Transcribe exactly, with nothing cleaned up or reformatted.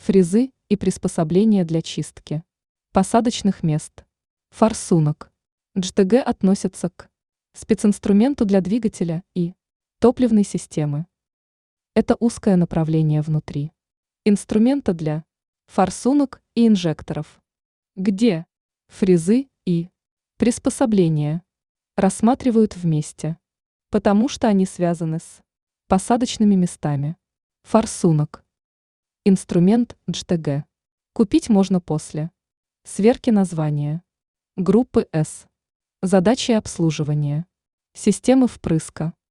фрезы и приспособления для чистки посадочных мест, форсунок. джи тэ гэ относятся к специнструменту для двигателя и топливной системы. Это узкое направление внутри инструмента для форсунок и инжекторов, где фрезы и приспособления рассматривают вместе, потому что они связаны с посадочными местами форсунок. Инструмент джи тэ гэ купить можно после сверки названия группы С, задачи обслуживания, системы впрыска.